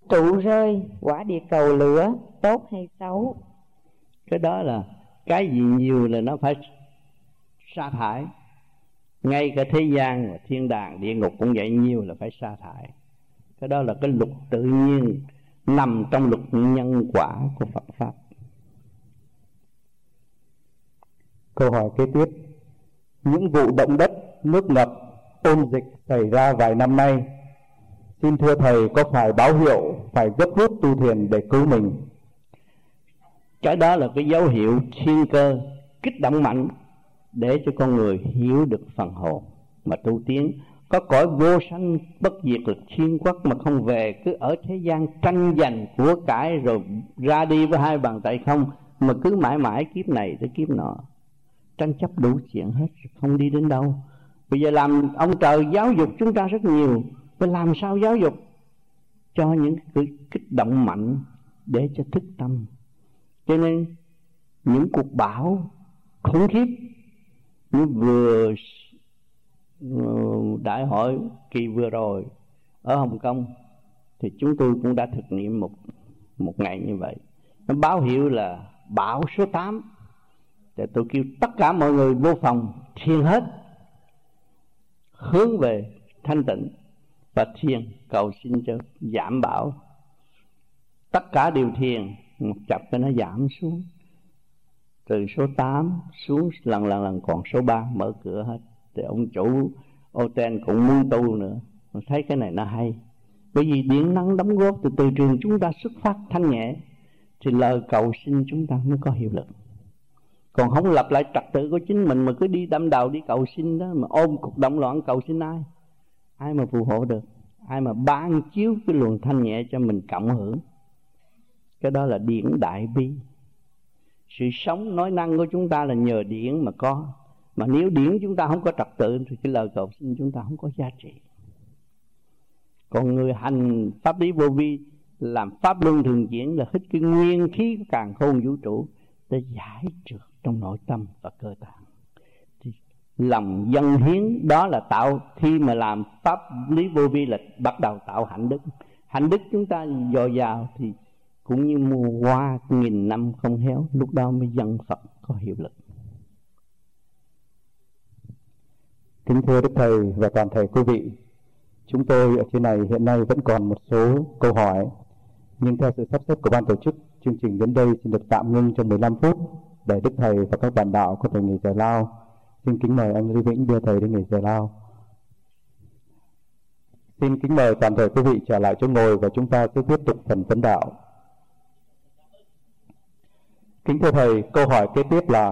Trụ rơi, quả địa cầu lửa, tốt hay xấu? Cái đó là cái gì nhiều là nó phải sa thải. Ngay cả thế gian và thiên đàng địa ngục cũng vậy, nhiều là phải sa thải. Cái đó là cái luật tự nhiên nằm trong luật nhân quả của Phật Pháp. Câu hỏi kế tiếp: những vụ động đất, nước ngập, ôn dịch xảy ra vài năm nay, xin thưa Thầy có phải báo hiệu phải gấp rút tu thiền để cứu mình? Cái đó là cái dấu hiệu thiên cơ kích động mạnh để cho con người hiểu được phần hồn mà tu tiến. Có cõi vô sanh bất diệt lực thiên quốc mà không về, cứ ở thế gian tranh giành của cải rồi ra đi với hai bàn tay không, mà cứ mãi mãi kiếp này tới kiếp nọ, tranh chấp đủ chuyện hết, không đi đến đâu. Bây giờ làm ông trời giáo dục chúng ta rất nhiều, phải làm sao giáo dục cho những cái kích động mạnh để cho thức tâm. Cho nên những cuộc bão khủng khiếp như vừa đại hội kỳ vừa rồi ở Hồng Kông thì chúng tôi cũng đã thực nghiệm một ngày như vậy. Nó báo hiệu là bão số 8. Thì tôi kêu tất cả mọi người vô phòng thiền hết, hướng về thanh tịnh và thiền cầu xin cho giảm bão. Tất cả đều thiền, một chập cho nó giảm xuống, từ số 8 xuống lần còn số 3 mở cửa hết. Thì ông chủ hotel cũng muốn tu nữa, thấy cái này nó hay. Bởi vì điện năng đóng góp từ trường chúng ta xuất phát thanh nhẹ, thì lời cầu xin chúng ta mới có hiệu lực. Còn không lập lại trật tự của chính mình mà cứ đi đâm đầu đi cầu xin đó, mà ôm cuộc động loạn cầu xin ai? Ai mà phù hộ được? Ai mà ban chiếu cái luồng thanh nhẹ cho mình cộng hưởng? Cái đó là điển đại bi. Sự sống nói năng của chúng ta là nhờ điển mà có. Mà nếu điển chúng ta không có trật tự thì cái lời cầu xin chúng ta không có giá trị. Còn người hành pháp lý vô vi, làm pháp luân thường chuyển là hít cái nguyên khí của càn khôn vũ trụ để giải trượt trong nội tâm và cơ tạng. Thì lòng dâng hiến đó là tạo, khi mà làm pháp lý vô vi là bắt đầu tạo hạnh đức. Hạnh đức chúng ta dồi dào thì cũng như mùa hoa nghìn năm không héo, lúc đó mới dâng Phật có hiệu lực. Kính thưa Đức Thầy và toàn thể quý vị, chúng tôi ở trên này hiện nay vẫn còn một số câu hỏi, nhưng theo sự sắp xếp của ban tổ chức, chương trình đến đây xin được tạm ngưng trong 15 phút để Đức Thầy và các bạn đạo có thể nghỉ giải lao. Xin kính mời anh Lý Vĩnh đưa Thầy đi nghỉ giải lao. Xin kính mời toàn thể quý vị trở lại chỗ ngồi và chúng ta sẽ tiếp tục phần vấn đạo. Kính thưa Thầy, câu hỏi kế tiếp là: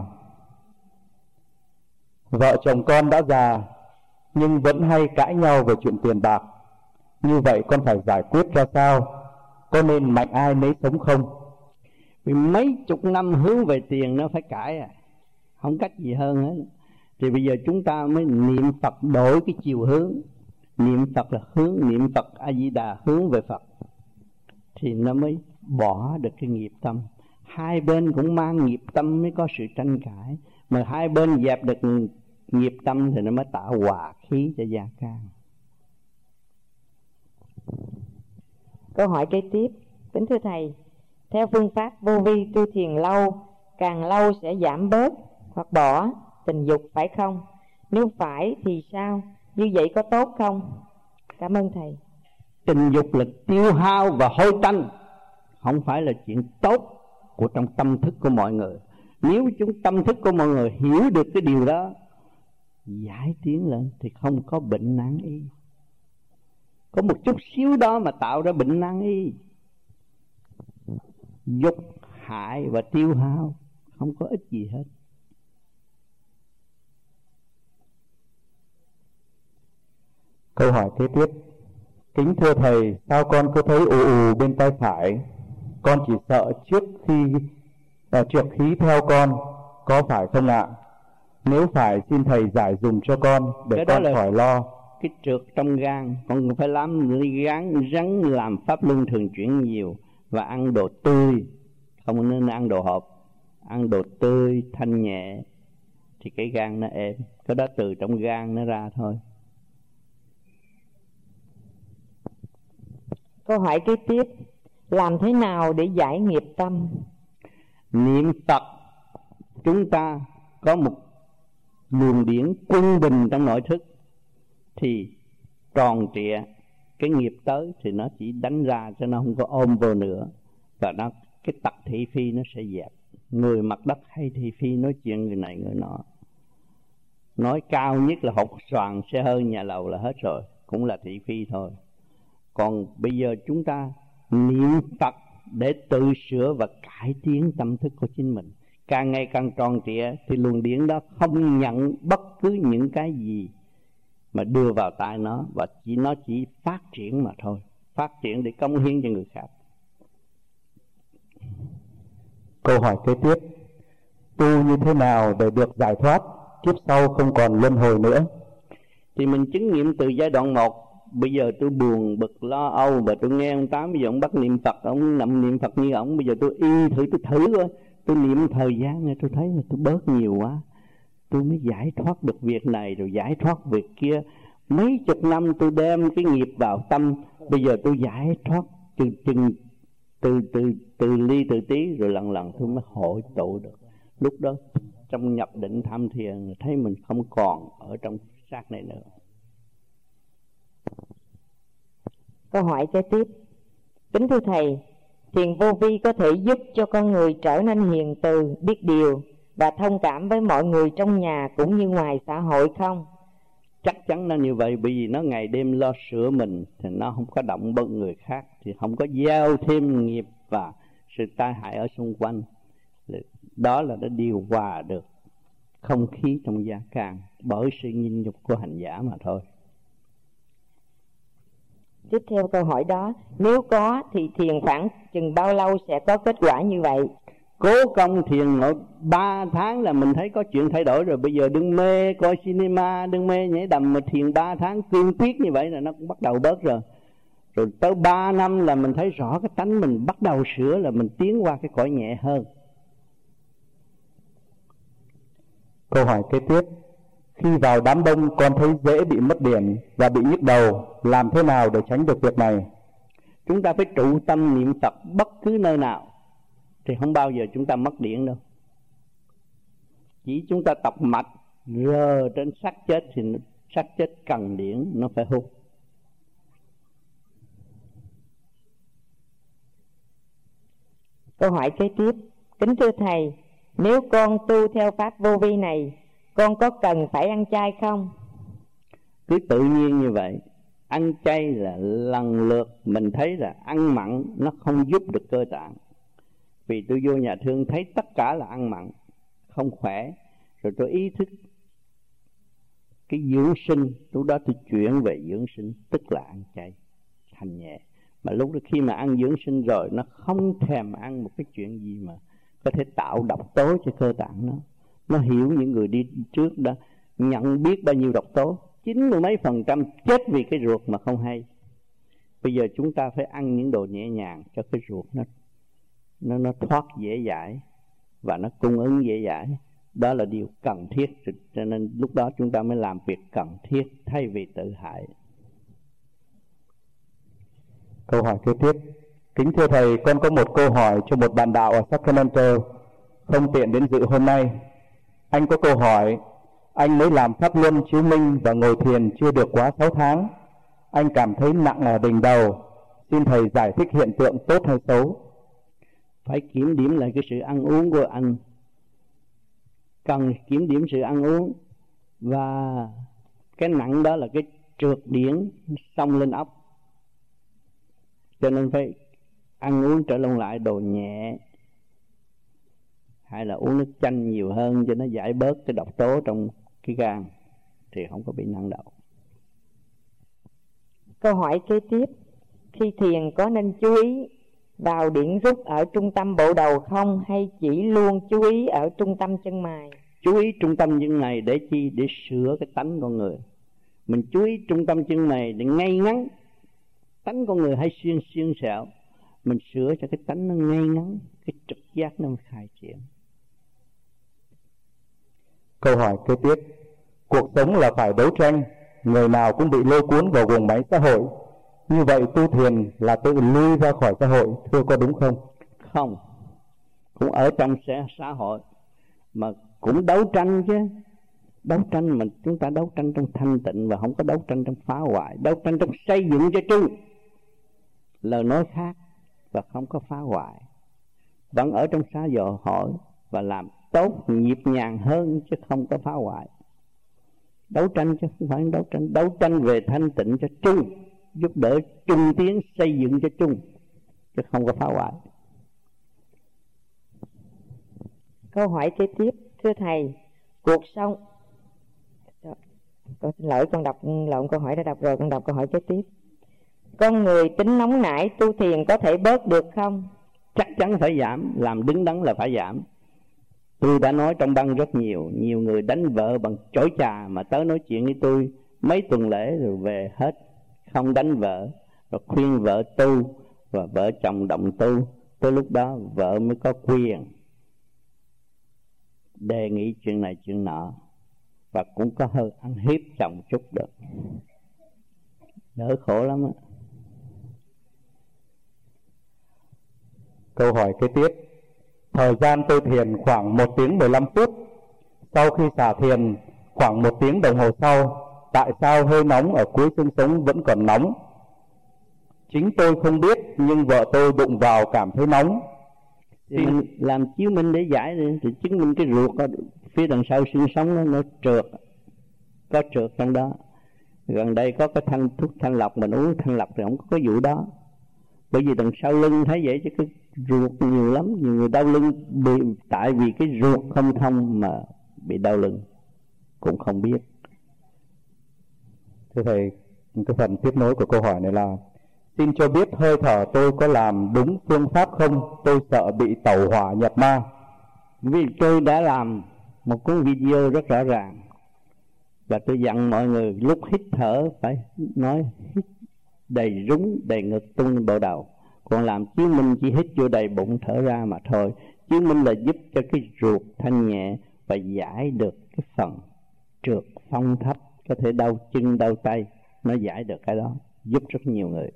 vợ chồng con đã già nhưng vẫn hay cãi nhau về chuyện tiền bạc. Như vậy con phải giải quyết ra sao? Có nên mạnh ai nấy sống không? Vì mấy chục năm hướng về tiền nó phải cãi à, không cách gì hơn hết. Thì bây giờ chúng ta mới niệm Phật đổi cái chiều hướng. Niệm Phật là hướng, niệm Phật A Di Đà hướng về Phật, thì nó mới bỏ được cái nghiệp tâm. Hai bên cũng mang nghiệp tâm mới có sự tranh cãi, mà hai bên dẹp được nghiệp tâm thì nó mới tạo hòa khí cho gia can. Câu hỏi kế tiếp: kính thưa Thầy, theo phương pháp vô vi tu thiền lâu, càng lâu sẽ giảm bớt hoặc bỏ tình dục phải không? Nếu phải thì sao? Như vậy có tốt không? Cảm ơn Thầy. Tình dục là tiêu hao và hôi tanh, không phải là chuyện tốt của trong tâm thức của mọi người. Nếu chúng tâm thức của mọi người hiểu được cái điều đó, giải tiến lên thì không có bệnh nan y. Có một chút xíu đó mà tạo ra bệnh nan y. Dục hại và tiêu hao, không có ích gì hết. Câu hỏi kế tiếp: kính thưa Thầy, sao con cứ thấy ù ù bên tay phải? Con chỉ sợ trước trượt khí theo con, có phải không ạ? Nếu phải xin Thầy giải dùm cho con để con khỏi lo. Cái trượt trong gan, con phải ráng làm pháp luân thường chuyển nhiều và ăn đồ tươi, không nên ăn đồ hộp. Ăn đồ tươi thanh nhẹ thì cái gan nó êm. Cái đó từ trong gan nó ra thôi. Câu hỏi kế tiếp, làm thế nào để giải nghiệp tâm? Niệm Phật, chúng ta có một luồng điển quân bình trong nội thức thì tròn trịa, cái nghiệp tới thì nó chỉ đánh ra cho nó không có ôm vô nữa, và nó cái tật thị phi nó sẽ dẹp. Người mặt đất hay thị phi nói chuyện người này người nọ, nói cao nhất là hột xoàn xe hơi nhà lầu là hết rồi, cũng là thị phi thôi. Còn bây giờ chúng ta niệm Phật để tự sửa và cải tiến tâm thức của chính mình, càng ngày càng tròn trịa thì luồng điển đó không nhận bất cứ những cái gì mà đưa vào tai nó, và nó chỉ phát triển mà thôi, phát triển để cống hiến cho người khác. Câu hỏi kế tiếp, tu như thế nào để được giải thoát, kiếp sau không còn luân hồi nữa? Thì mình chứng nghiệm từ giai đoạn 1. Bây giờ tôi buồn bực lo âu và tôi nghe ông Tám, bây giờ ông bắt niệm Phật, ông nằm niệm Phật như ông. Bây giờ tôi tôi thử coi, tôi niệm thời gian này tôi thấy là tôi bớt nhiều quá, tôi mới giải thoát được việc này rồi giải thoát việc kia. Mấy chục năm tôi đem cái nghiệp vào tâm, bây giờ tôi giải thoát từ ly từ tí, rồi lần lần tôi mới hội tụ được. Lúc đó trong nhập định tham thiền thấy mình không còn ở trong xác này nữa. Câu hỏi kế tiếp, kính thưa Thầy, thiền vô vi có thể giúp cho con người trở nên hiền từ, biết điều và thông cảm với mọi người trong nhà cũng như ngoài xã hội không? Chắc chắn là như vậy, bởi vì nó ngày đêm lo sửa mình thì nó không có động bận người khác, thì không có gieo thêm nghiệp và sự tai hại ở xung quanh. Đó là nó điều hòa được không khí trong gia can bởi sự nhịn nhục của hành giả mà thôi. Tiếp theo câu hỏi đó, nếu có thì thiền khoảng chừng bao lâu sẽ có kết quả như vậy? Cố công thiền nội 3 tháng là mình thấy có chuyện thay đổi rồi. Bây giờ đừng mê coi cinema, đừng mê nhảy đầm, mà thiền 3 tháng cương quyết như vậy là nó cũng bắt đầu bớt rồi. Rồi tới 3 năm là mình thấy rõ cái tánh mình bắt đầu sửa, là mình tiến qua cái cõi nhẹ hơn. Câu hỏi kế tiếp, khi vào đám đông con thấy dễ bị mất điểm và bị nhức đầu, làm thế nào để tránh được việc này? Chúng ta phải trụ tâm niệm Phật bất cứ nơi nào thì không bao giờ chúng ta mất điển đâu. Chỉ chúng ta tập mạch rờ trên xác chết thì xác chết cần điển, nó phải hút. Câu hỏi kế tiếp, kính thưa Thầy, nếu con tu theo pháp vô vi này, con có cần phải ăn chay không? Cứ tự nhiên như vậy. Ăn chay là lần lượt mình thấy là ăn mặn nó không giúp được cơ tạng. Vì tôi vô nhà thương thấy tất cả là ăn mặn không khỏe, rồi tôi ý thức cái dưỡng sinh. Lúc đó tôi chuyển về dưỡng sinh, tức là ăn chay thanh nhẹ. Mà lúc đó khi mà ăn dưỡng sinh rồi, nó không thèm ăn một cái chuyện gì mà có thể tạo độc tố cho cơ tạng nó. Nó hiểu những người đi trước đó nhận biết bao nhiêu độc tố, 90 mấy % chết vì cái ruột mà không hay. Bây giờ chúng ta phải ăn những đồ nhẹ nhàng cho cái ruột nó thoát dễ dãi và nó cung ứng dễ dãi. Đó là điều cần thiết, cho nên lúc đó chúng ta mới làm việc cần thiết thay vì tự hại. Câu hỏi kế tiếp, kính thưa Thầy, con có một câu hỏi cho một bạn đạo ở Sacramento, không tiện đến dự hôm nay. Anh có câu hỏi, anh mới làm pháp luân chiếu minh và ngồi thiền chưa được quá 6 tháng. Anh cảm thấy nặng ở đỉnh đầu. Xin Thầy giải thích hiện tượng tốt hay xấu? Phải kiểm điểm lại cái sự ăn uống của anh. Cần kiểm điểm sự ăn uống. Và cái nặng đó là cái trượt điển xông lên ốc. Cho nên phải ăn uống trở lại đồ nhẹ, hay là uống nước chanh nhiều hơn cho nó giải bớt cái độc tố trong cái gan, thì không có bị nặng đầu. Câu hỏi kế tiếp, khi thiền có nên chú ý vào điển rút ở trung tâm bộ đầu không, hay chỉ luôn chú ý ở trung tâm chân mày? Chú ý trung tâm chân mày để chi? Để sửa cái tánh con người. Mình chú ý trung tâm chân mày để ngay ngắn. Tánh con người hay xuyên xẹo, mình sửa cho cái tánh nó ngay ngắn, cái trực giác nó khai triển. Câu hỏi kế tiếp, cuộc sống là phải đấu tranh, người nào cũng bị lôi cuốn vào guồng máy xã hội. Như vậy tu thiền là tự lui ra khỏi xã hội, thưa có đúng không? Không, cũng ở trong xã hội mà cũng đấu tranh chứ. Đấu tranh mà chúng ta đấu tranh trong thanh tịnh, và không có đấu tranh trong phá hoại, đấu tranh trong xây dựng cho chung. Lời nói khác và không có phá hoại, vẫn ở trong xã hội và làm tốt, nhịp nhàng hơn chứ không có phá hoại. Đấu tranh chứ không phải đấu tranh về thanh tịnh cho chung, giúp đỡ chung tiến, xây dựng cho chung chứ không có phá hoại. Câu hỏi kế tiếp, thưa thầy, cuộc sống... Con xin lỗi, con đọc lộn câu hỏi đã đọc rồi, con đọc câu hỏi kế tiếp. Con người tính nóng nảy, tu thiền có thể bớt được không? Chắc chắn phải giảm, làm đứng đắn là phải giảm. Tôi đã nói trong băng rất nhiều người đánh vợ bằng chổi trà mà tới nói chuyện với tôi mấy tuần lễ rồi về hết, không đánh vợ, rồi khuyên vợ tu và vợ chồng đồng tu. Tới lúc đó vợ mới có quyền đề nghị chuyện này chuyện nọ, và cũng có hơi ăn hiếp chồng chút được, đỡ khổ lắm á. Câu hỏi kế tiếp, thời gian tôi thiền khoảng 1 tiếng 15 phút. Sau khi xả thiền khoảng 1 tiếng đồng hồ sau, tại sao hơi nóng ở cuối xương sống vẫn còn nóng? Chính tôi không biết, nhưng vợ tôi đụng vào cảm thấy nóng. Thì làm chiếu minh để giải thì chứng minh cái ruột ở phía đằng sau xương sống nó trượt, có trượt trong đó. Gần đây có cái thuốc thanh lọc, mình uống thanh lọc thì không có cái vụ đó. Bởi vì đằng sau lưng thấy vậy chứ cái ruột nhiều lắm, nhiều người đau lưng tại vì cái ruột không thông mà bị đau lưng, cũng không biết. Thưa thầy, cái phần tiếp nối của câu hỏi này là: xin cho biết hơi thở tôi có làm đúng phương pháp không? Tôi sợ bị tẩu hỏa nhập ma. Vì tôi đã làm một cuốn video rất rõ ràng, và tôi dặn mọi người lúc hít thở phải nói hít đầy rúng, đầy ngực, tung bộ đầu. Còn làm chiếu minh chỉ hít vô đầy bụng, thở ra mà thôi. Chiếu minh là giúp cho cái ruột thanh nhẹ và giải được cái phần trượt phong thấp, có thể đau chân đau tay, nó giải được cái đó, giúp rất nhiều người.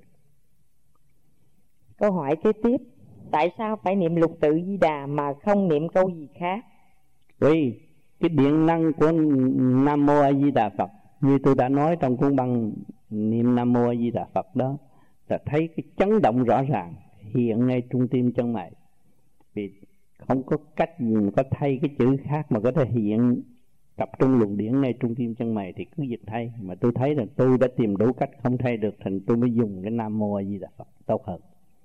Câu hỏi kế tiếp, tại sao phải niệm Lục Tự Di Đà mà không niệm câu gì khác? Vì cái điện năng của Nam Mô A Di Đà Phật, như tôi đã nói trong cuốn băng niệm Nam Mô A Di Đà Phật đó, là thấy cái chấn động rõ ràng hiện ngay trung tim chân mày. Vì không có cách gì mà có thay cái chữ khác mà có thể hiện tập trung luồng điển ngay trung tim chân mày thì cứ dịch thay. Mà tôi thấy là tôi đã tìm đủ cách không thay được, thành tôi mới dùng cái Nam Mô A Di Đà Phật tốt hơn.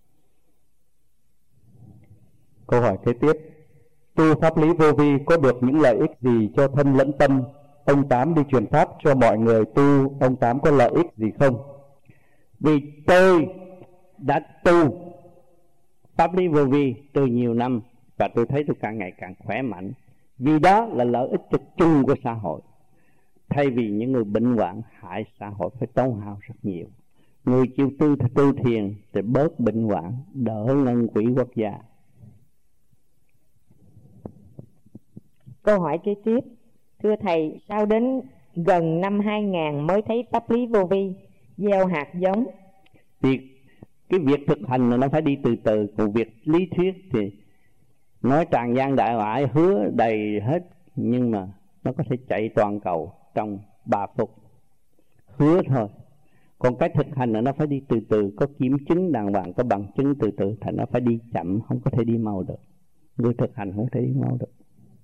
Câu hỏi kế tiếp, tu pháp lý vô vi có được những lợi ích gì cho thân lẫn tâm? Ông Tám đi truyền pháp cho mọi người tu, ông Tám có lợi ích gì không? Vì tôi đã tu pháp lý vô vi từ nhiều năm và tôi thấy tôi càng ngày càng khỏe mạnh. Vì đó là lợi ích cho chung của xã hội. Thay vì những người bệnh hoạn hại xã hội phải tốn hao rất nhiều, người chịu tu thiền thì bớt bệnh hoạn, đỡ ngân quỹ quốc gia. Câu hỏi kế tiếp, thưa thầy, sao đến gần năm 2000 mới thấy pháp lý vô vi gieo hạt giống? Cái việc thực hành là nó phải đi từ từ, còn việc lý thuyết thì nói tràn gian đại ngoại, hứa đầy hết, nhưng mà nó có thể chạy toàn cầu trong 3 phút, hứa thôi. Còn cái thực hành là nó phải đi từ từ, có kiểm chứng đàng hoàng, có bằng chứng từ từ, thành nó phải đi chậm, không có thể đi mau được. Người thực hành không thể đi mau được.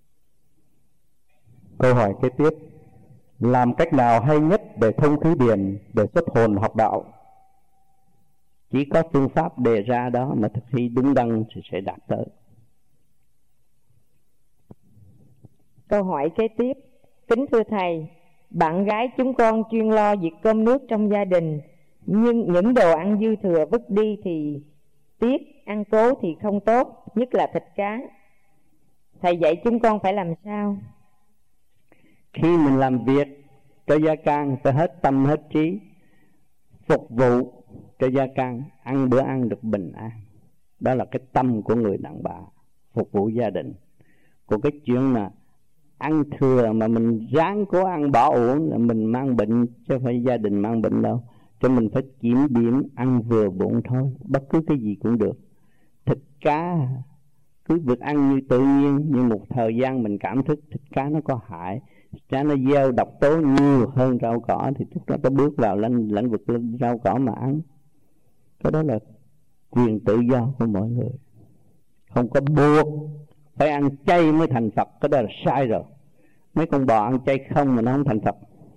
Câu hỏi kế tiếp, làm cách nào hay nhất để thông khí điển, để xuất hồn học đạo? Chỉ có phương pháp đề ra đó mà thực thi đúng đắn thì sẽ đạt tới. Câu hỏi kế tiếp, kính thưa thầy, bạn gái chúng con chuyên lo việc cơm nước trong gia đình, nhưng những đồ ăn dư thừa vứt đi thì tiếc, ăn cố thì không tốt, nhất là thịt cá. Thầy dạy chúng con phải làm sao? Khi mình làm việc cho gia can phải hết tâm hết trí, phục vụ cho gia can, ăn bữa ăn được bình an. Đó là cái tâm của người đàn bà, phục vụ gia đình. Còn cái chuyện mà ăn thừa mà mình ráng cố ăn bỏ uổng là mình mang bệnh, chứ không phải gia đình mang bệnh đâu. cho mình phải kiểm điểm ăn vừa bụng thôi. Bất cứ cái gì cũng được. Thịt cá cứ việc ăn như tự nhiên, nhưng một thời gian mình cảm thức thịt cá nó có hại, thịt cá nó gieo độc tố nhiều hơn rau cỏ, thì lúc đó ta bước vào lĩnh vực rau cỏ mà ăn. Cái đó là quyền tự do của mọi người, không có buộc phải ăn chay mới thành Phật. Cái đó là sai rồi. Mấy con bò ăn chay không mà nó không thành Phật.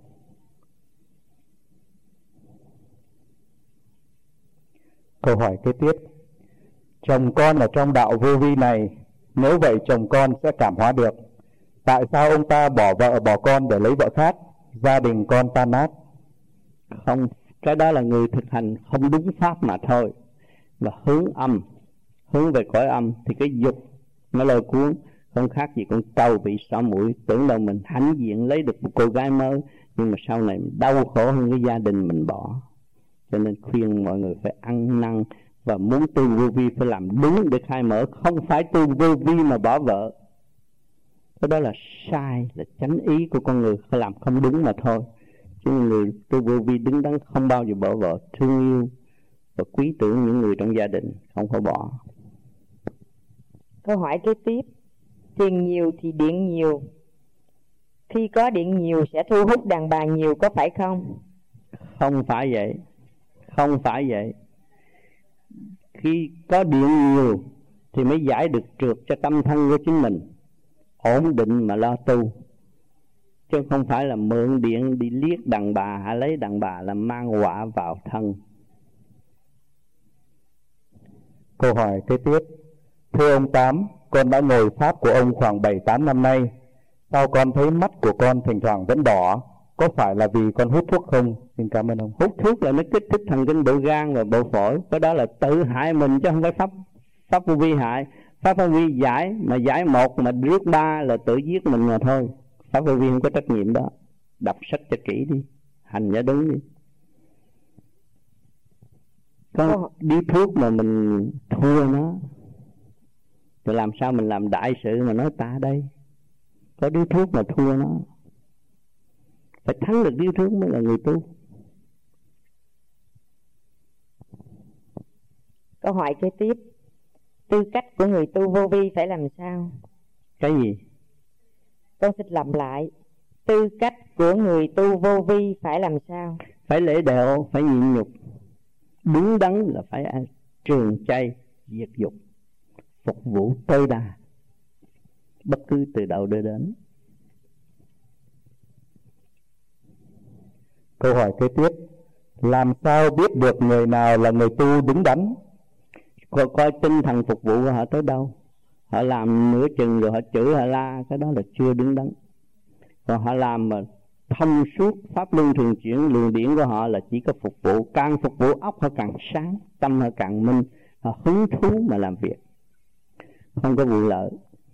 Câu hỏi kế tiếp: chồng con ở trong đạo vô vi này, nếu vậy chồng con sẽ cảm hóa được. Tại sao ông ta bỏ vợ bỏ con để lấy vợ khác? Gia đình con tan nát. Không, cái đó là người thực hành không đúng pháp mà thôi. Và hướng âm, hướng về cõi âm, thì cái dục nó lôi cuốn, không khác gì con trâu bị xỏ mũi. Tưởng đâu mình hãnh diện lấy được một cô gái mới, nhưng mà sau này đau khổ hơn cái gia đình mình bỏ. Cho nên khuyên mọi người phải ăn năn, và muốn tu vô vi phải làm đúng để khai mở, không phải tu vô vi mà bỏ vợ. Cái đó là sai, là chánh ý của con người, phải làm không đúng mà thôi. Chứ người tu vô vi đứng đắn không bao giờ bỏ vợ, thương yêu và quý tưởng những người trong gia đình, không có bỏ. Câu hỏi kế tiếp: tiền nhiều thì điện nhiều, khi có điện nhiều sẽ thu hút đàn bà nhiều, có phải không? Không phải vậy. Không phải vậy. Khi có điện nhiều thì mới giải được trượt cho tâm thân của chính mình, ổn định mà lo tu. Chứ không phải là mượn điện đi liếc đàn bà hay lấy đàn bà là mang họa vào thân. Câu hỏi kế tiếp: thưa ông Tám, con đã ngồi pháp của ông khoảng 7-8 năm nay. Sao con thấy mắt của con thỉnh thoảng vẫn đỏ? Có phải là vì con hút thuốc không? Xin cảm ơn ông. Hút thuốc là nó kích thích thần kinh bộ gan và bộ phổi. Cái đó là tự hại mình chứ không phải pháp vô vi hại. Pháp vô vi giải, mà giải một mà rước ba là tự giết mình mà thôi. Pháp vô vi không có trách nhiệm đó. Đọc sách cho kỹ đi, hành cho đúng đi. Có đi thuốc mà mình thua nó, rồi làm sao mình làm đại sự mà nói ta đây? Có đi thuốc mà thua nó, phải thắng được điếu thuốc mới là người tu. Câu hỏi kế tiếp: tư cách của người tu vô vi phải làm sao? Cái gì? Con xin lặp lại. Tư cách của người tu vô vi phải làm sao? Phải lễ độ, phải nhịn nhục. Đúng đắn là phải trường chay, diệt dục, phục vụ tối đa, bất cứ từ đầu đưa đến. Câu hỏi kế tiếp: làm sao biết được người nào là người tu đứng đắn? Coi tinh thần phục vụ của họ tới đâu. Họ làm nửa chừng rồi họ chửi họ la, cái đó là chưa đứng đắn. Còn họ làm mà thông suốt, pháp luân thường chuyển, luồng điển của họ là chỉ có phục vụ. Càng phục vụ óc họ càng sáng, tâm họ càng minh, họ hứng thú mà làm việc, không có vụ lợi.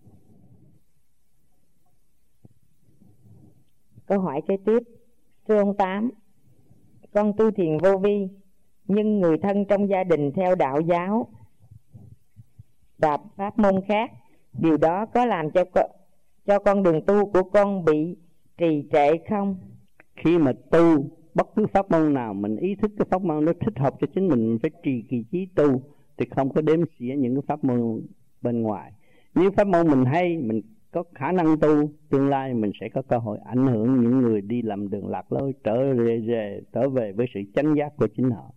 Câu hỏi kế tiếp: thưa ông Tám, con tu thiền vô vi, nhưng người thân trong gia đình theo đạo giáo và pháp môn khác, điều đó có làm cho con đường tu của con bị trì trệ không? Khi mà tu bất cứ pháp môn nào, mình ý thức cái pháp môn nó thích hợp cho chính mình phải trì kỳ chí tu, thì không có đếm xỉa những cái pháp môn bên ngoài. Nếu pháp môn mình hay, mình có khả năng tu, tương lai mình sẽ có cơ hội ảnh hưởng những người đi làm đường lạc lối trở về với sự chánh giác của chính họ.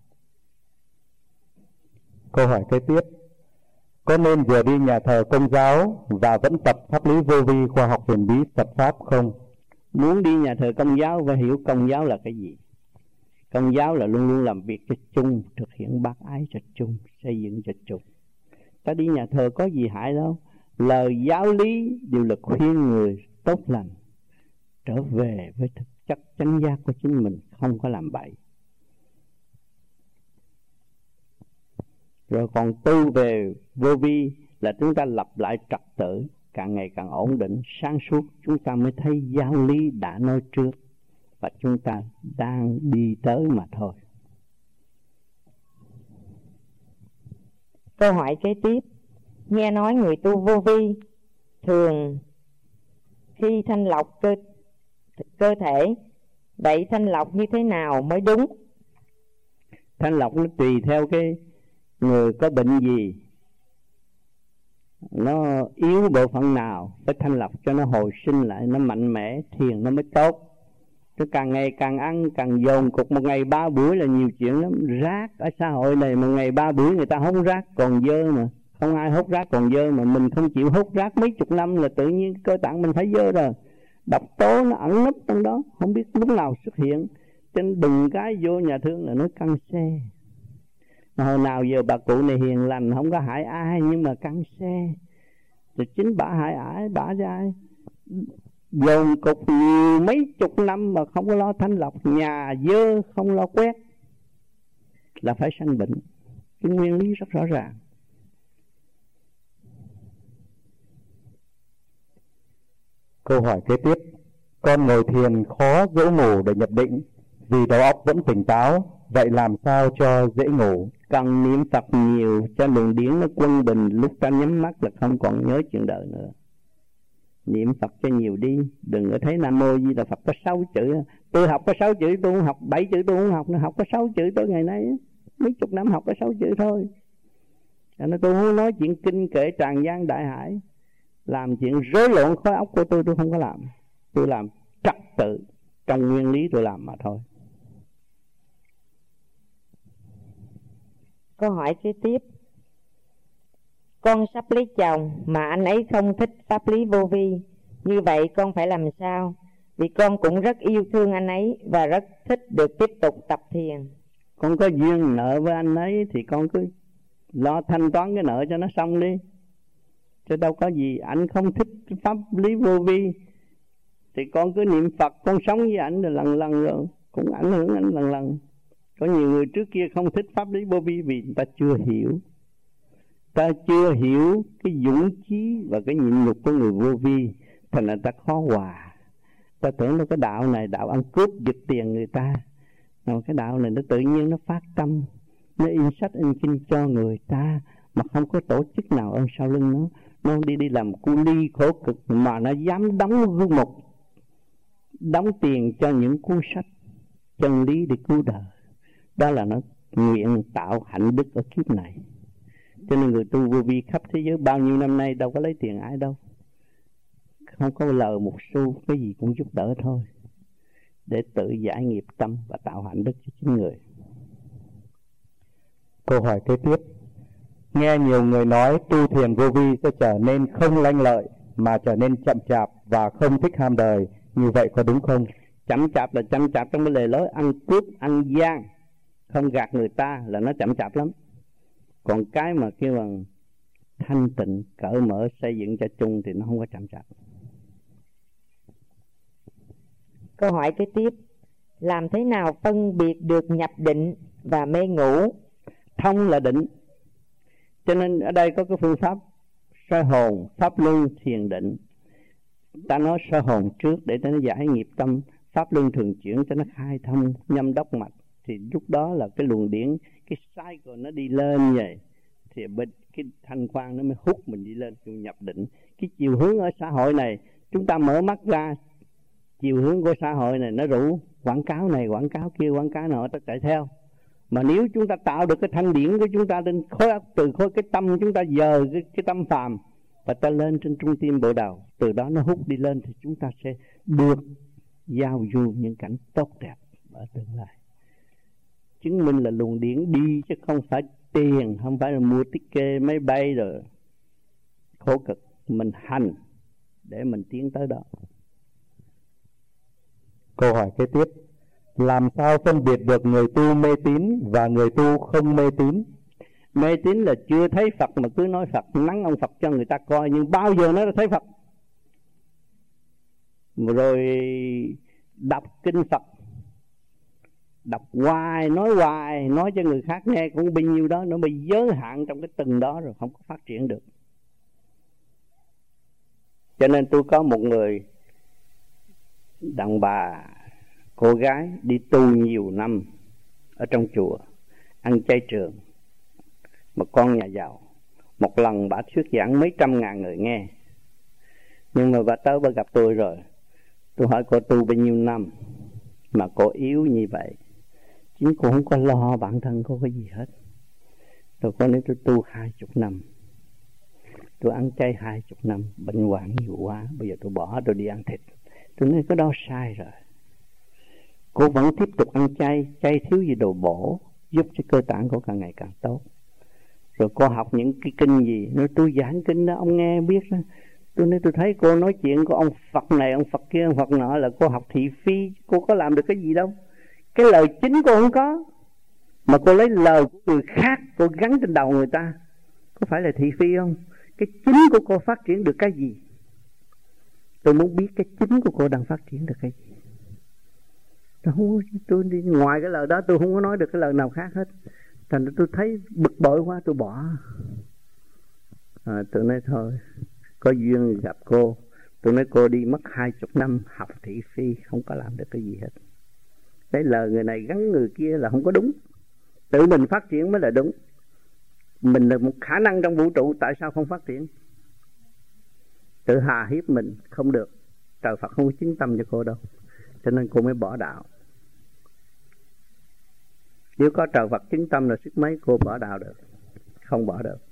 Câu hỏi kế tiếp: có nên vừa đi nhà thờ Công giáo và vẫn tập pháp lý vô vi khoa học huyền bí Phật pháp không? Muốn đi nhà thờ Công giáo phải hiểu Công giáo là cái gì. Công giáo là luôn luôn làm việc cho chung, thực hiện bác ái cho chung, xây dựng cho chung. Ta đi nhà thờ có gì hại đâu. Lời giáo lý đều là khuyên người tốt lành trở về với thực chất chánh giác của chính mình, không có làm bậy. Rồi còn tu về vô vi là chúng ta lập lại trật tự, càng ngày càng ổn định, sáng suốt. Chúng ta mới thấy giáo lý đã nói trước, và chúng ta đang đi tới mà thôi. Câu hỏi kế tiếp: nghe nói người tu vô vi thường khi thanh lọc cơ thể, vậy thanh lọc như thế nào mới đúng? Thanh lọc nó tùy theo cái người có bệnh gì, nó yếu bộ phận nào, phải thanh lọc cho nó hồi sinh lại, nó mạnh mẽ, thiền nó mới tốt. Chứ càng ngày càng ăn, càng dồn cục, một ngày 3 buổi là nhiều chuyện lắm. Rác ở xã hội này, một ngày 3 buổi người ta hốt rác còn dơ mà. Không ai hốt rác còn dơ mà mình không chịu hốt rác mấy chục năm là tự nhiên cơ tạng mình phải dơ rồi. Độc tố nó ẩn nấp trong đó, không biết lúc nào xuất hiện. Cho nên đừng cái vô nhà thương là nói căng xe. Hồi nào giờ bà cụ này hiền lành, không có hại ai, nhưng mà căng xe. Rồi chính bà hại ai, bà cho ai? Dồn cục nhiều mấy chục năm mà không có lo thanh lọc, nhà dơ không lo quét là phải sanh bệnh. Cái nguyên lý rất rõ ràng. Câu hỏi kế tiếp: con ngồi thiền khó dỗ ngủ để nhập định vì đầu óc vẫn tỉnh táo, vậy làm sao cho dễ ngủ? Cần niệm Phật nhiều cho luồng điển nó quân bình, lúc ta nhắm mắt là không còn nhớ chuyện đời nữa. Niệm Phật cho nhiều đi, đừng có thấy Nam Mô Di Đà Phật có 6 chữ. Tôi học có 6 chữ, tôi không học 7 chữ, tôi không học nữa. Học có 6 chữ tới ngày nay, mấy chục năm học có 6 chữ thôi. Cho nên tôi không nói chuyện kinh kệ tràn gian đại hải, làm chuyện rối loạn khối óc của tôi không có làm. Tôi làm trật tự trong nguyên lý tôi làm mà thôi. Câu hỏi kế tiếp: con sắp lấy chồng mà anh ấy không thích pháp lý vô vi, như vậy con phải làm sao? Vì con cũng rất yêu thương anh ấy và rất thích được tiếp tục tập thiền. Con có duyên nợ với anh ấy thì con cứ lo thanh toán cái nợ cho nó xong đi, chứ đâu có gì. Anh không thích pháp lý vô vi thì con cứ niệm Phật, con sống với ảnh rồi lần lần rồi cũng ảnh hưởng ảnh lần lần. Có nhiều người trước kia không thích pháp lý vô vi vì người ta chưa hiểu. Ta chưa hiểu cái dũng chí và cái nhịn nhục của người vô vi, thành ra ta khó hòa. Ta tưởng nó cái đạo này đạo ăn cướp giật tiền người ta, mà cái đạo này nó tự nhiên nó phát tâm, nó in sách in kinh cho người ta, mà không có tổ chức nào ở sau lưng nó đi làm cu ly khổ cực mà nó dám đóng tiền cho những cuốn sách chân lý để cứu đời. Đó là nó nguyện tạo hạnh đức ở kiếp này. Cho nên người tu vô vi khắp thế giới bao nhiêu năm nay đâu có lấy tiền ai đâu, không có lời một xu, cái gì cũng giúp đỡ thôi, để tự giải nghiệp tâm và tạo hạnh đức cho chính người. Câu hỏi kế tiếp: nghe nhiều người nói tu thiền vô vi sẽ trở nên không lanh lợi mà trở nên chậm chạp và không thích ham đời, như vậy có đúng không? Chậm chạp là chậm chạp trong cái lề lối ăn cướp, ăn gian, không gạt người ta là nó chậm chạp lắm. Còn cái mà kêu bằng thanh tịnh, cởi mở, xây dựng cho chung thì nó không có chậm chạp. Câu hỏi kế tiếp: làm thế nào phân biệt được nhập định và mê ngủ? Thông là định. Cho nên ở đây có cái phương pháp soi hồn, pháp luân, thiền định. Ta nói soi hồn trước để cho nó giải nghiệp tâm, pháp luân thường chuyển cho nó khai thông nhâm đốc mạch, thì lúc đó là cái luồng điển, cái cycle nó đi lên vậy, thì bên cái thanh quan nó mới hút mình đi lên, nhập định. Cái chiều hướng ở xã hội này, chúng ta mở mắt ra, chiều hướng của xã hội này nó rủ quảng cáo này, quảng cáo kia, quảng cáo nọ, ta chạy theo. Mà nếu chúng ta tạo được cái thanh điển của chúng ta trên khối óc, từ khối cái tâm chúng ta dời cái tâm phàm và ta lên trên trung tim bộ đầu, từ đó nó hút đi lên thì chúng ta sẽ được giao du những cảnh tốt đẹp ở tương lai. Chứng minh là luồng điển đi chứ không phải tiền, không phải là mua ticket máy bay rồi khổ cực. Mình hành để mình tiến tới đó. Câu hỏi kế tiếp: làm sao phân biệt được người tu mê tín và người tu không mê tín? Mê tín là chưa thấy Phật mà cứ nói Phật, nắng ông Phật cho người ta coi, nhưng bao giờ nó đã thấy Phật. Rồi đọc kinh Phật, đọc hoài, nói cho người khác nghe cũng bao nhiêu đó, nó bị giới hạn trong cái từng đó rồi không có phát triển được. Cho nên tôi có một người đàn bà, cô gái đi tu nhiều năm ở trong chùa, ăn chay trường, một con nhà giàu. Một lần bà thuyết giảng mấy trăm ngàn người nghe. Nhưng mà bà tới bà gặp tôi rồi, tôi hỏi cô tu bao nhiêu năm mà cô yếu như vậy, Chính cô không có lo bản thân cô cái gì hết. Rồi có nếu tôi tu 20 năm, tôi ăn chay 20 năm, bệnh hoạn nhiều quá, bây giờ tôi bỏ, tôi đi ăn thịt. Tôi nói cái đó sai rồi. Cô vẫn tiếp tục ăn chay, chay thiếu gì đồ bổ, giúp cho cơ tạng cô càng ngày càng tốt. Rồi cô học những cái kinh gì, nói tôi giảng kinh đó, ông nghe biết đó. Tôi nói tôi thấy cô nói chuyện của ông Phật này, ông Phật kia, ông Phật nọ là cô học thị phi, cô có làm được cái gì đâu. Cái lời chính cô không có, mà cô lấy lời của người khác, cô gắn trên đầu người ta. Có phải là thị phi không? Cái chính của cô phát triển được cái gì? Tôi muốn biết cái chính của cô đang phát triển được cái gì. Tôi đi ngoài cái lời đó tôi không có nói được cái lời nào khác hết. Thành ra tôi thấy bực bội quá tôi bỏ. Tôi nói thôi, có duyên gặp cô. Tôi nói cô đi mất 20 năm học thị phi, không có làm được cái gì hết. Cái lời người này gắn người kia là không có đúng. Tự mình phát triển mới là đúng. Mình là một khả năng trong vũ trụ, tại sao không phát triển? Tự hà hiếp mình không được. Trời Phật không có chứng tâm cho cô đâu, cho nên cô mới bỏ đạo. Nếu có trời Phật chứng tâm là sức mấy cô bỏ đạo được. Không bỏ được.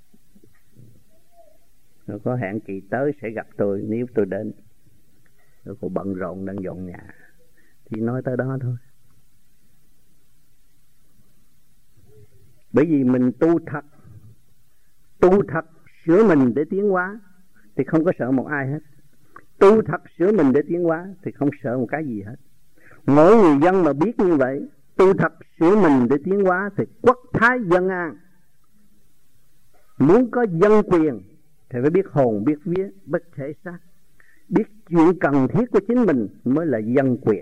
Rồi có hẹn kỳ tới sẽ gặp tôi nếu tôi đến. Rồi cô bận rộn đang dọn nhà thì nói tới đó thôi. Bởi vì mình tu thật sửa mình để tiến hóa thì không có sợ một ai hết. Tu thật sửa mình để tiến hóa thì không sợ một cái gì hết. Mỗi người dân mà biết như vậy, tu thật sửa mình để tiến hóa thì quốc thái dân an. Muốn có dân quyền thì phải biết hồn, biết vía, biết thể xác, biết chuyện cần thiết của chính mình mới là dân quyền.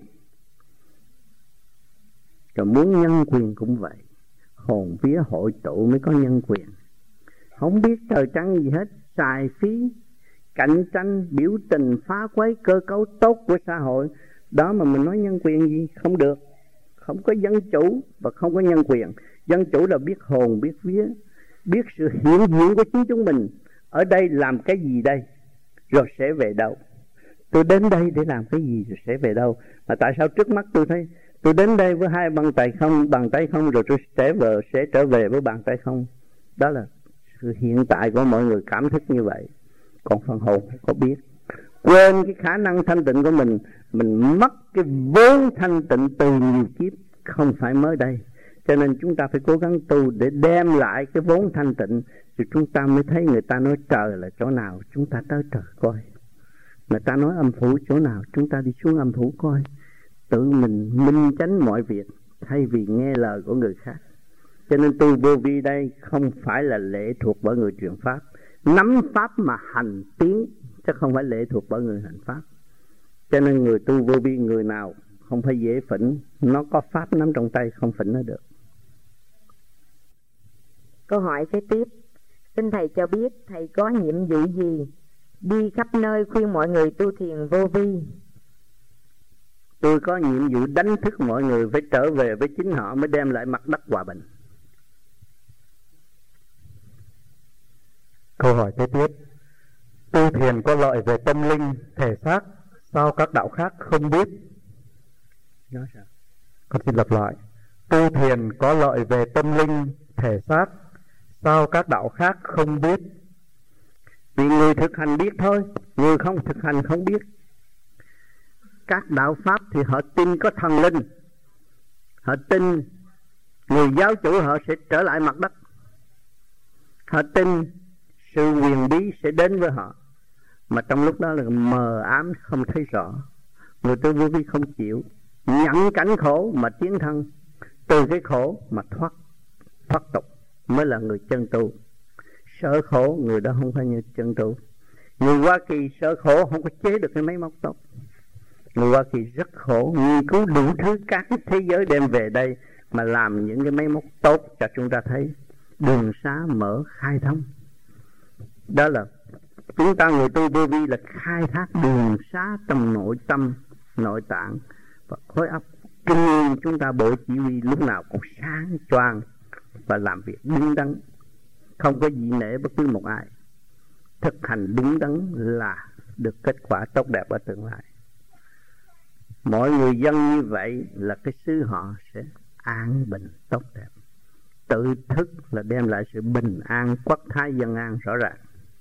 Rồi muốn nhân quyền cũng vậy, hồn vía hội tụ mới có nhân quyền. Không biết trời trăng gì hết, xài phí, cạnh tranh, biểu tình, phá quấy cơ cấu tốt của xã hội. Đó mà mình nói nhân quyền gì? Không được. Không có dân chủ và không có nhân quyền. Dân chủ là biết hồn, biết vía, biết sự hiện diện của chính chúng mình. Ở đây làm cái gì đây? Rồi sẽ về đâu? Tôi đến đây để làm cái gì rồi sẽ về đâu? Mà tại sao trước mắt tôi thấy tôi đến đây với hai bàn tay không rồi tôi sẽ trở về với bàn tay không? Đó là sự hiện tại của mọi người cảm thức như vậy. Còn phần hồn không có biết. Quên cái khả năng thanh tịnh của mình mất cái vốn thanh tịnh từ nhiều kiếp, không phải mới đây. Cho nên chúng ta phải cố gắng tu để đem lại cái vốn thanh tịnh, rồi chúng ta mới thấy người ta nói trời là chỗ nào, chúng ta tới trời coi. Người ta nói âm phủ chỗ nào, chúng ta đi xuống âm phủ coi. Tự mình minh chánh mọi việc thay vì nghe lời của người khác. Cho nên tu vô vi đây không phải là lệ thuộc bởi người truyền pháp, nắm pháp mà hành tiến, chứ không phải lệ thuộc bởi người hành pháp. Cho nên người tu vô vi người nào không phải dễ phỉnh, nó có pháp nắm trong tay không phỉnh nó được. Câu hỏi kế tiếp, xin thầy cho biết thầy có nhiệm vụ gì đi khắp nơi khuyên mọi người tu thiền vô vi? Tôi có nhiệm vụ đánh thức mọi người phải trở về với chính họ mới đem lại mặt đất hòa bình. Câu hỏi kế tiếp, tu thiền có lợi về tâm linh, thể xác, sao các đạo khác không biết? Nói sao? Con xin lặp lại. Tu thiền có lợi về tâm linh, thể xác, sao các đạo khác không biết? Vì người thực hành biết thôi, người không thực hành không biết. Các đạo pháp thì họ tin có thần linh, họ tin người giáo chủ họ sẽ trở lại mặt đất, họ tin sự huyền bí sẽ đến với họ, mà trong lúc đó là mờ ám không thấy rõ. Người tu vô vi không chịu nhận cảnh khổ mà tiến thân, từ cái khổ mà thoát tục mới là người chân tu. Sợ khổ người đó không phải như chân tu. Người Hoa Kỳ sợ khổ không có chế được cái máy móc tốt. Người Hoa Kỳ rất khổ, nghiên cứu đủ thứ các thế giới đem về đây mà làm những cái máy móc tốt cho chúng ta thấy. Đường xá mở khai thông. Đó là chúng ta người tu vô vi là khai thác đường xá trong nội tâm, nội tạng và khối óc. Trung ương chúng ta bộ chỉ huy lúc nào cũng sáng choang và làm việc đúng đắn, không có gì nể bất cứ một ai. Thực hành đúng đắn là được kết quả tốt đẹp ở tương lai. Mọi người dân như vậy là cái xứ họ sẽ an bình tốt đẹp. Tự thức là đem lại sự bình an, quốc thái dân an rõ ràng.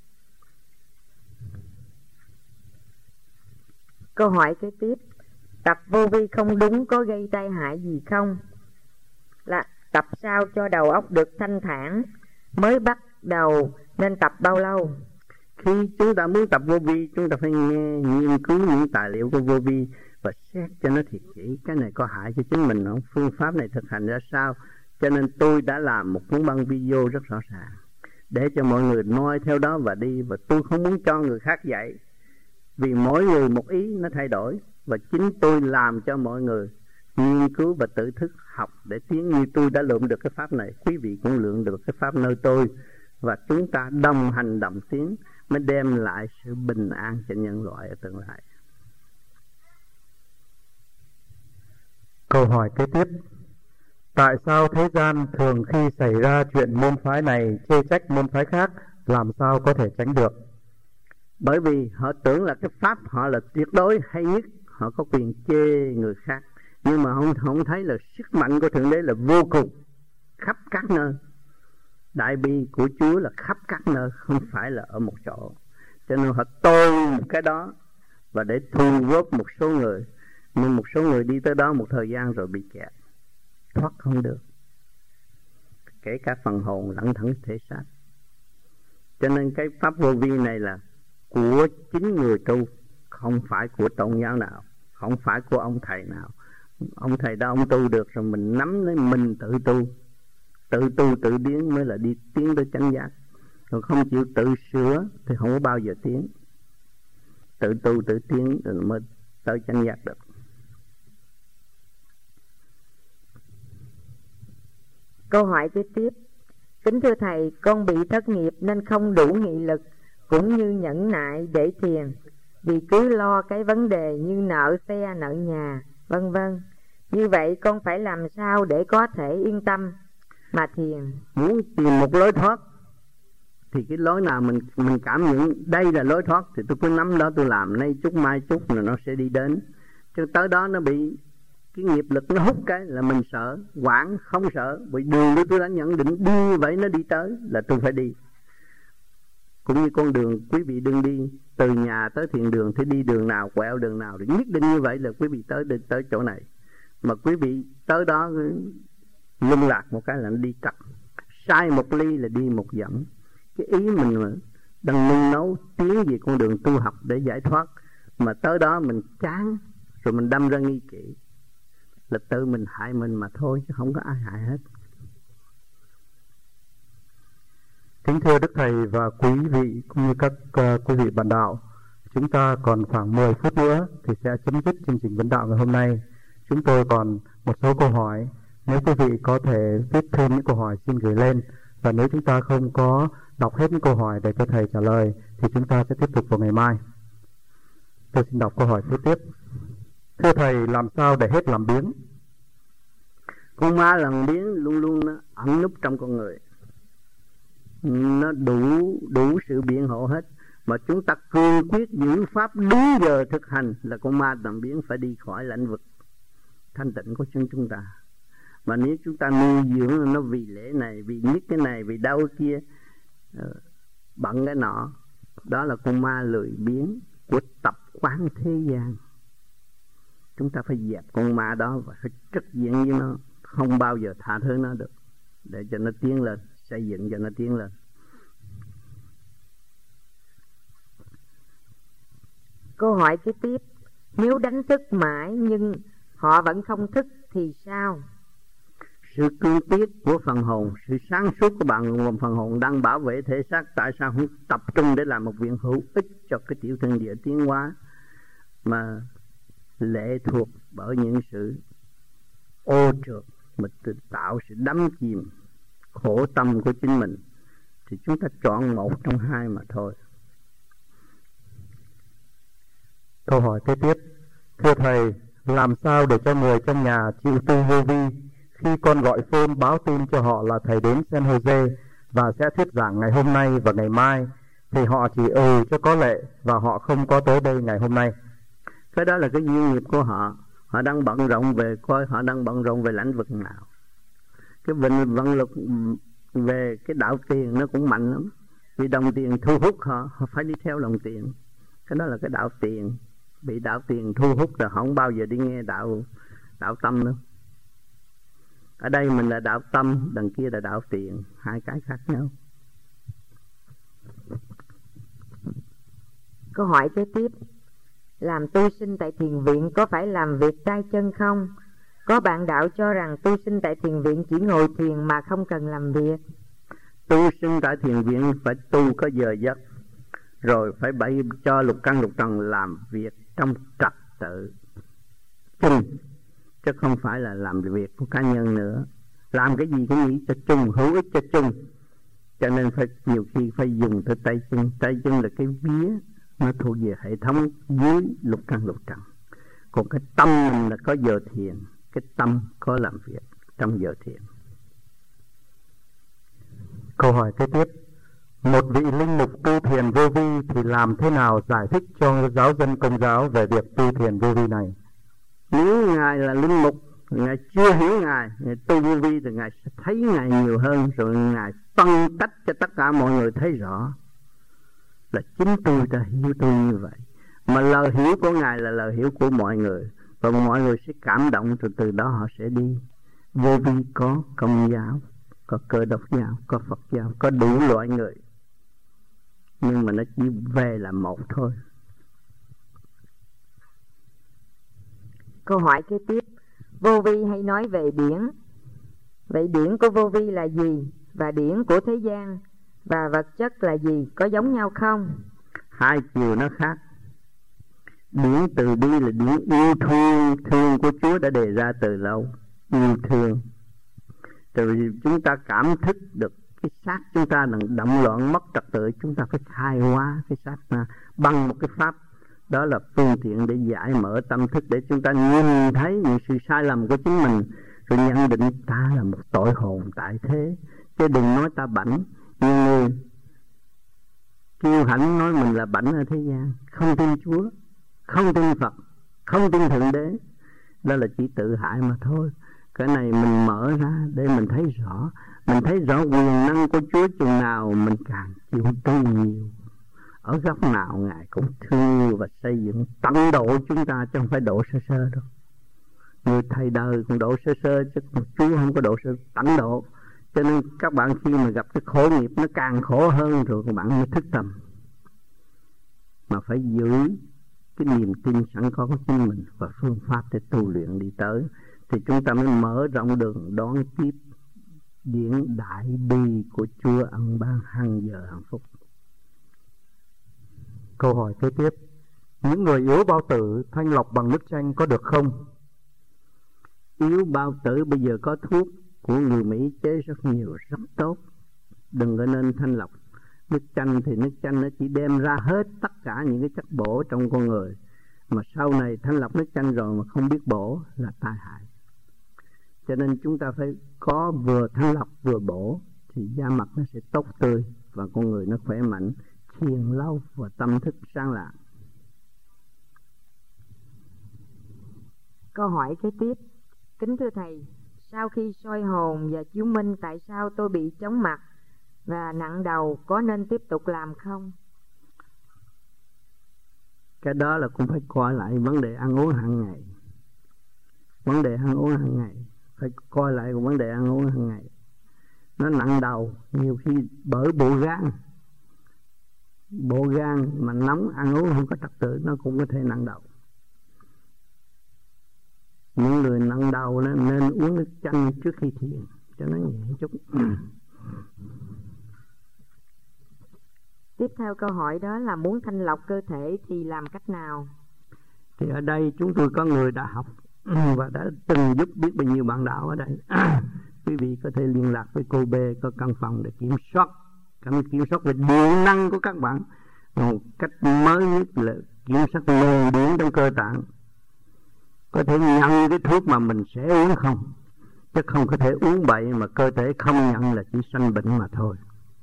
Câu hỏi kế tiếp, tập vô vi không đúng có gây tai hại gì không? Là tập sao cho đầu óc được thanh thản? Mới bắt đầu nên tập bao lâu? Khi chúng ta muốn tập vô vi, chúng ta phải nghe, nghiên cứu những tài liệu của vô vi và xét cho nó thiệt kỹ. Cái này có hại cho chính mình không? Phương pháp này thực hành ra sao? Cho nên tôi đã làm một cuốn băng video rất rõ ràng để cho mọi người noi theo đó và đi. Và tôi không muốn cho người khác dạy, vì mỗi người một ý nó thay đổi. Và chính tôi làm cho mọi người nghiên cứu và tự thức học để tiến. Như tôi đã lượm được cái pháp này, quý vị cũng lượm được cái pháp nơi tôi. Và chúng ta đồng hành đồng tiến mới đem lại sự bình an cho nhân loại ở tương lai. Câu hỏi kế tiếp, tại sao thế gian thường khi xảy ra chuyện môn phái này chê trách môn phái khác, làm sao có thể tránh được? Bởi vì họ tưởng là cái pháp họ là tuyệt đối hay nhất, họ có quyền chê người khác. Nhưng mà không thấy là sức mạnh của Thượng Đế là vô cùng, khắp các nơi. Đại bi của Chúa là khắp các nơi, không phải là ở một chỗ. Cho nên họ tôn cái đó và để thu góp một số người. Nhưng một số người đi tới đó một thời gian rồi bị kẹt, thoát không được, kể cả phần hồn lẫn thẫn thể xác. Cho nên cái pháp vô vi này là của chính người tu, không phải của tôn giáo nào, không phải của ông thầy nào. Ông thầy đó ông tu được rồi mình nắm lấy mình tự tu. Tự tu tự tiến mới là đi tiến tới chánh giác. Còn không chịu tự sửa thì không có bao giờ tiến. Tự tu tự tiến rồi mới tới chánh giác được. Câu hỏi kế tiếp, kính thưa thầy, con bị thất nghiệp nên không đủ nghị lực cũng như nhẫn nại để thiền, vì cứ lo cái vấn đề như nợ xe, nợ nhà, vân vân. Như vậy con phải làm sao để có thể yên tâm mà thiền? Muốn tìm một lối thoát thì cái lối nào mình cảm nhận đây là lối thoát thì tôi cứ nắm đó tôi làm, nay chút mai chút là nó sẽ đi đến. Chứ tới đó nó bị cái nghiệp lực nó hút cái là mình sợ, quản không sợ. Vì đường đó tôi đã nhận định đi vậy nó đi tới là tôi phải đi. Cũng như con đường quý vị đừng đi từ nhà tới thiền đường thì đi đường nào, quẹo đường nào thì nhất định như vậy là quý vị tới chỗ này. Mà quý vị tới đó lung lạc một cái là nó đi cặp, sai một ly là đi một dặm. Cái ý mình đang nung nấu tiến về con đường tu học để giải thoát, mà tới đó mình chán rồi mình đâm ra nghi kỵ là tự mình hại mình mà thôi, chứ không có ai hại hết. Kính thưa Đức Thầy và quý vị cũng như các quý vị bạn đạo, chúng ta còn khoảng 10 phút nữa thì sẽ chấm dứt chương trình vấn đạo ngày hôm nay. Chúng tôi còn một số câu hỏi, nếu quý vị có thể viết thêm những câu hỏi xin gửi lên, và nếu chúng ta không có đọc hết những câu hỏi để cho Thầy trả lời thì chúng ta sẽ tiếp tục vào ngày mai. Tôi xin đọc câu hỏi kế tiếp. Thưa Thầy, làm sao để hết làm biếng? Con ma làm biếng luôn luôn nó ẩn núp trong con người, nó đủ sự biện hộ hết. Mà chúng ta cương quyết giữ pháp đúng giờ thực hành là con ma làm biếng phải đi khỏi lãnh vực thanh tịnh của chúng ta. Mà nếu chúng ta nuôi dưỡng nó vì lễ này, vì nhất cái này, vì đau cái kia, bận cái nọ, đó là con ma lười biếng của tập quán thế gian. Chúng ta phải dẹp con ma đó và phải trách diện với nó, không bao giờ tha thứ nó được, để cho nó tiến lên, xây dựng cho nó tiến lên. Câu hỏi kế tiếp, nếu đánh thức mãi nhưng họ vẫn không thức thì sao? Sự cương quyết của phần hồn, sự sáng suốt của bạn gồm phần hồn đang bảo vệ thể xác, tại sao không tập trung để làm một việc hữu ích cho cái tiểu thiên địa tiến hóa, mà lệ thuộc bởi những sự ô trượt mà tự tạo sự đắm chìm khổ tâm của chính mình, thì chúng ta chọn một trong hai mà thôi. Câu hỏi kế tiếp, thưa Thầy, làm sao để cho người trong nhà chịu tu vô vi khi con gọi phone báo tin cho họ là Thầy đến San Jose và sẽ thuyết giảng ngày hôm nay và ngày mai, thì họ chỉ cho có lệ và họ không có tới đây ngày hôm nay? Cái đó là cái duyên nghiệp của họ. Họ đang bận rộn về coi họ đang bận rộn về lãnh vực nào. Cái vận lực về cái đạo tiền nó cũng mạnh lắm, vì đồng tiền thu hút họ phải đi theo đồng tiền. Cái đó là cái đạo tiền. Bị đạo tiền thu hút là họ không bao giờ đi nghe đạo tâm nữa. Ở đây mình là đạo tâm, đằng kia là đạo tiền, hai cái khác nhau. Câu hỏi kế tiếp: làm tu sinh tại thiền viện có phải làm việc tay chân không? Có bạn đạo cho rằng tu sinh tại thiền viện chỉ ngồi thiền mà không cần làm việc. Tu sinh tại thiền viện phải tu có giờ giấc, rồi phải bày cho lục căn lục trần làm việc trong trật tự chung, chứ không phải là làm việc của cá nhân nữa. Làm cái gì cũng nghĩ cho chung, hữu ích cho chung. Cho nên phải nhiều khi phải dùng tới tay chân. Tay chân là cái vía, nó thuộc về hệ thống dưới lục căn lục trần. Còn cái tâm mình là có giờ thiền, cái tâm có làm việc trong giờ thiền. Câu hỏi kế tiếp: một vị linh mục tu thiền vô vi thì làm thế nào giải thích cho giáo dân Công giáo về việc tu thiền vô vi này? Nếu Ngài là linh mục, Ngài chưa hiểu Ngài tu vô vi thì Ngài sẽ thấy Ngài nhiều hơn, rồi Ngài phân tách cho tất cả mọi người thấy rõ là chính tôi đã hiểu tôi như vậy. Mà lời hiểu của Ngài là lời hiểu của mọi người, và mọi người sẽ cảm động, rồi từ đó họ sẽ đi. Vô vi có Công giáo, có Cơ Đốc giáo, có Phật giáo, có đủ loại người, nhưng mà nó chỉ về là một thôi. Câu hỏi kế tiếp: vô vi hay nói về điển. Vậy điển của vô vi là gì? Và điển của thế gian và vật chất là gì? Có giống nhau không? Hai chiều nó khác. Điển từ bi là điển yêu thương, thương của Chúa đã đề ra từ lâu. Yêu thương. Từ chúng ta cảm thức được cái xác chúng ta đang động loạn mất trật tự, chúng ta phải khai hóa cái xác ra bằng một cái pháp. Đó là phương tiện để giải mở tâm thức, để chúng ta nhìn thấy những sự sai lầm của chính mình, rồi nhận định ta là một tội hồn tại thế. Chứ đừng nói ta bảnh. Nhiều người kiêu hãnh nói mình là bảnh ở thế gian, không tin Chúa, không tin Phật, không tin Thượng Đế. Đó là chỉ tự hại mà thôi. Cái này mình mở ra để mình thấy rõ. Mình thấy rõ quyền năng của Chúa chừng nào mình càng chịu tu nhiều. Ở góc nào Ngài cũng thương và xây dựng tận độ chúng ta, chứ không phải độ sơ sơ đâu. Người thầy đời cũng độ sơ sơ, chứ Chúa không có độ sơ tận độ. Cho nên các bạn khi mà gặp cái khổ nghiệp nó càng khổ hơn, rồi các bạn mới thức tâm. Mà phải giữ cái niềm tin sẵn có của chính mình và phương pháp để tu luyện đi tới, thì chúng ta mới mở rộng đường đón tiếp điển đại bi của Chúa ân ban hàng giờ hạnh phúc. Câu hỏi kế tiếp: những người yếu bao tử thanh lọc bằng nước chanh có được không? Yếu bao tử bây giờ có thuốc của người Mỹ chế rất nhiều, rất tốt. Đừng có nên thanh lọc. Nước chanh thì nước chanh nó chỉ đem ra hết tất cả những cái chất bổ trong con người. Mà sau này thanh lọc nước chanh rồi mà không biết bổ là tai hại. Cho nên chúng ta phải có vừa thanh lọc vừa bổ, thì da mặt nó sẽ tốt tươi và con người nó khỏe mạnh, thiền lâu và tâm thức sáng lạng. Câu hỏi kế tiếp: kính thưa Thầy, sau khi soi hồn và chiếu minh, tại sao tôi bị chóng mặt và nặng đầu, có nên tiếp tục làm không? Cái đó là cũng phải coi lại vấn đề ăn uống hàng ngày. Vấn đề ăn uống hàng ngày phải coi lại vấn đề ăn uống hàng ngày. Nó nặng đầu nhiều khi bởi bộ gan. Bộ gan mà nóng, ăn uống không có trật tự, nó cũng có thể nặng đầu. Những người nặng đầu nên uống nước chanh trước khi thiền cho nó nhẹ chút. Tiếp theo câu hỏi đó là muốn thanh lọc cơ thể thì làm cách nào? Thì ở đây chúng tôi có người đã học và đã từng giúp biết bao nhiêu bạn đạo ở đây. Quý vị có thể liên lạc với cô B, có căn phòng để kiểm soát về điện năng của các bạn. Một cách mới nhất là kiểm soát nguồn điện trong cơ tạng. Có thể nhận cái thuốc mà mình sẽ uống không, chứ không có thể uống bậy mà cơ thể không nhận là chỉ sanh bệnh mà thôi.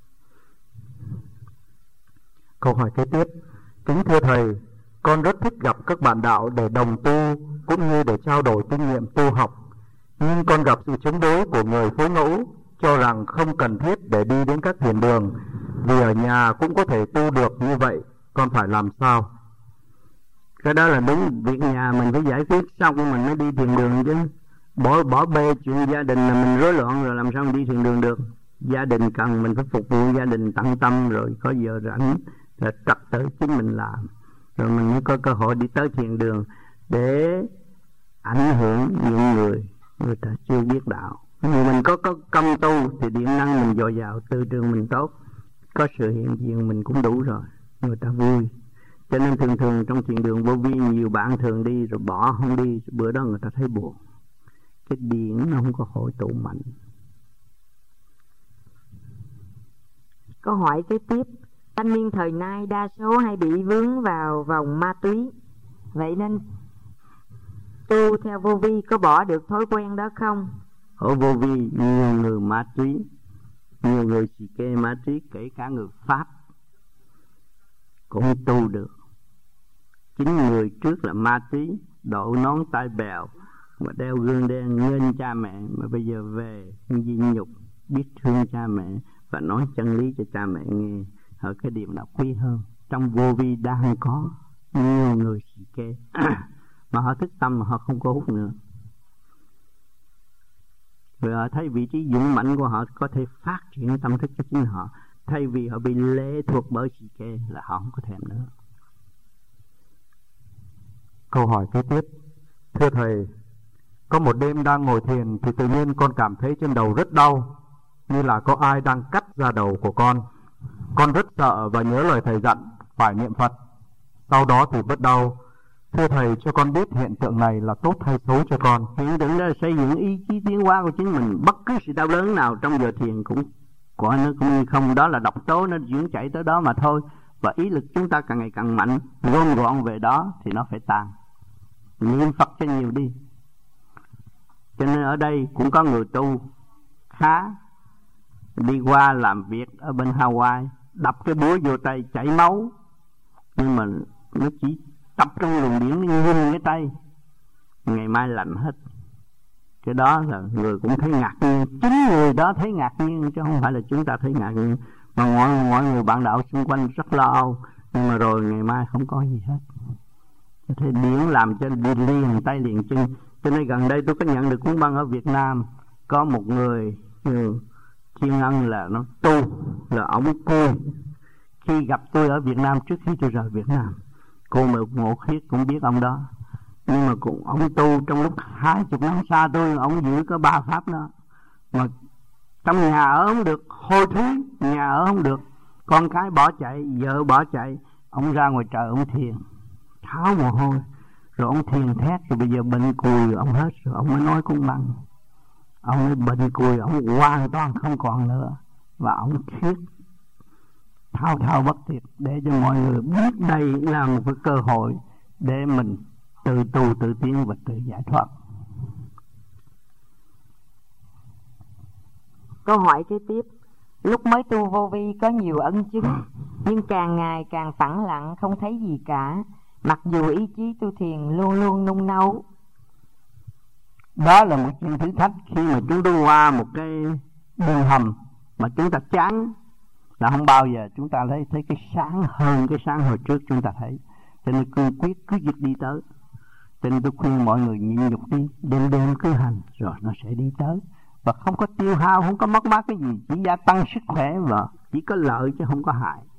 Câu hỏi kế tiếp: kính thưa Thầy, con rất thích gặp các bạn đạo để đồng tu cũng như để trao đổi kinh nghiệm tu học. Nhưng con gặp sự chống đối của người phối ngẫu cho rằng không cần thiết để đi đến các thiền đường, vì ở nhà cũng có thể tu được như vậy. Con phải làm sao? Cái đó là đúng, việc nhà mình phải giải quyết xong mình mới đi thiền đường chứ. Bỏ bê chuyện gia đình là mình rối loạn rồi làm sao mình đi thiền đường được. Gia đình cần mình phải phục vụ gia đình tận tâm, rồi có giờ rảnh là trật tự chính mình làm, rồi mình mới có cơ hội đi tới thiền đường để ảnh hưởng những người ta chưa biết đạo. Nếu mình có công tu thì điện năng mình dồi dào, tư trường mình tốt, có sự hiện diện mình cũng đủ rồi, người ta vui. Cho nên thường trong thiền đường Vô Vi nhiều bạn thường đi rồi bỏ không đi, bữa đó người ta thấy buồn. Cái điện nó không có hội tụ mạnh. Câu hỏi kế tiếp: thanh niên thời nay đa số hay bị vướng vào vòng ma túy, vậy nên tu theo Vô Vi có bỏ được thói quen đó không? Ở Vô Vi nhiều người ma túy, nhiều người xì kê ma túy, kể cả người Pháp cũng tu được. Chính người trước là ma túy, đội nón tai bèo và đeo gương đen nghênh cha mẹ, mà bây giờ về di nhục, biết thương cha mẹ và nói chân lý cho cha mẹ nghe. Ở cái điểm nào quý hơn? Trong Vô Vi đang có nhiều người xì kê mà họ thức tâm mà họ không có hút nữa. Rồi họ thấy vị trí dũng mãnh của họ có thể phát triển tâm thức cho chính họ, thay vì họ bị lệ thuộc bởi xì kê là họ không có thèm nữa. Câu hỏi kế tiếp: thưa Thầy, có một đêm đang ngồi thiền thì tự nhiên con cảm thấy trên đầu rất đau, như là có ai đang cắt ra đầu của con. Con rất sợ và nhớ lời Thầy dặn phải niệm Phật. Sau đó thì bớt đau. Thưa Thầy, cho con biết hiện tượng này là tốt hay xấu cho con? Hiện tượng đó là xây dựng ý chí tiến hóa của chính mình. Bất cứ sự đau đớn nào trong giờ thiền cũng có nó cũng như không, đó là độc tố, nó chuyển chảy tới đó mà thôi. Và ý lực chúng ta càng ngày càng mạnh, gom gọn về đó thì nó phải tan. Niệm Phật cho nhiều đi. Cho nên ở đây cũng có người tu khá đi qua làm việc ở bên Hawaii, đập cái búa vô tay chảy máu, nhưng mà nó chỉ tập trong luồng điển ngưng cái tay, ngày mai lành hết. Cái đó là người cũng thấy ngạc nhiên, chính người đó thấy ngạc nhiên chứ không phải là chúng ta thấy ngạc nhiên. Mà mọi người bạn đạo xung quanh rất lo âu, nhưng mà rồi ngày mai không có gì hết. Thế điển làm cho đi liền tay liền chân. Cho nên gần đây tôi có nhận được cuốn băng ở Việt Nam, có một người Thiên Ân là nó tu, là ổng cười. Khi gặp tôi ở Việt Nam, trước khi tôi rời Việt Nam, cô Ngộ Khiết cũng biết ông đó, nhưng mà cũng ông tu trong lúc 20 năm xa tôi, ông giữ có 3 pháp đó. Mà trong nhà ở không được, hôi thối, nhà ở không được, con cái bỏ chạy, vợ bỏ chạy, ông ra ngoài trời ông thiền, tháo mồ hôi, rồi ông thiền thét, rồi bây giờ bệnh cùi ông hết rồi, ông mới nói cũng bằng. Ông ấy bệnh cùi, ông hoàn toàn không còn nữa, và ông thuyết thao bất tuyệt để cho mọi người biết đây là một cái cơ hội để mình tự tu tự tiến và tự giải thoát. Câu hỏi kế tiếp: lúc mới tu Vô Vi có nhiều ân chứng, nhưng càng ngày càng phẳng lặng, không thấy gì cả, mặc dù ý chí tu thiền luôn luôn nung nấu. Đó là một chuyện thử thách khi mà chúng tôi qua một cái đường hầm mà chúng ta chán, là không bao giờ chúng ta thấy cái sáng hơn cái sáng hồi trước chúng ta thấy. Cho nên cương quyết cứ việc đi tới. Cho nên tôi khuyên mọi người nhịn nhục đi, đêm cứ hành rồi nó sẽ đi tới. Và không có tiêu hao, không có mất mát cái gì, chỉ gia tăng sức khỏe và chỉ có lợi chứ không có hại.